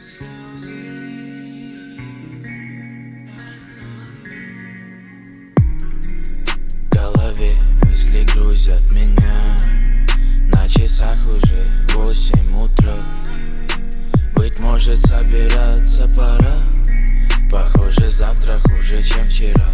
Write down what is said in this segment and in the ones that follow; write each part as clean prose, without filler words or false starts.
В голове мысли грузят меня, на часах уже 8 утра. Быть может, собираться пора, похоже, завтра хуже, чем вчера.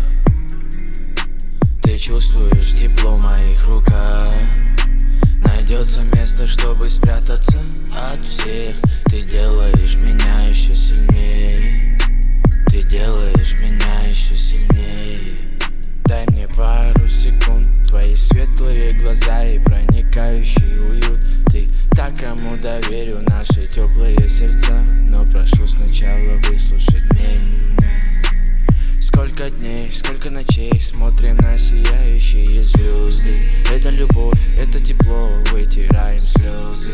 Ты чувствуешь тепло в моих руках, найдется место, чтобы спрятаться от всех. Ты делаешь меня еще сильнее, ты делаешь меня еще сильнее. Дай мне пару секунд, твои светлые глаза и проникающий уют. Ты так, кому доверю наши теплые сердца, но прошу сначала выслушать меня. Сколько дней, сколько ночей смотрим на сияющие звезды. Это любовь, это тепло, вытираем слезы.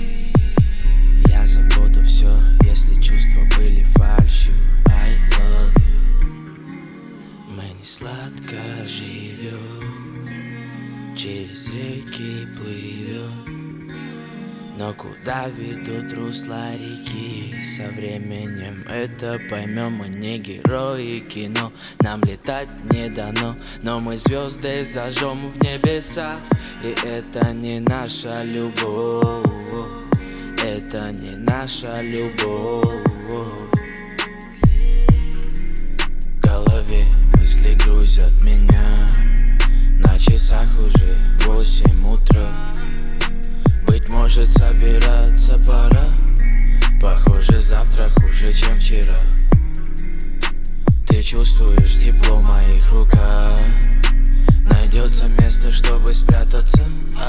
Я забуду все, если чувства были фальшью. I love you. Мы не сладко живем, через реки плывем, но куда ведут русла реки? Со временем это поймем. Мы не герои кино, нам летать не дано, но мы звезды зажжем в небесах. И это не наша любовь, это не наша любовь. В голове мысли грузят меня, на часах уже 8 утра. Быть может, собираться пора, похоже, завтра хуже, чем вчера. Ты чувствуешь тепло в моих руках, найдется место, чтобы спрятаться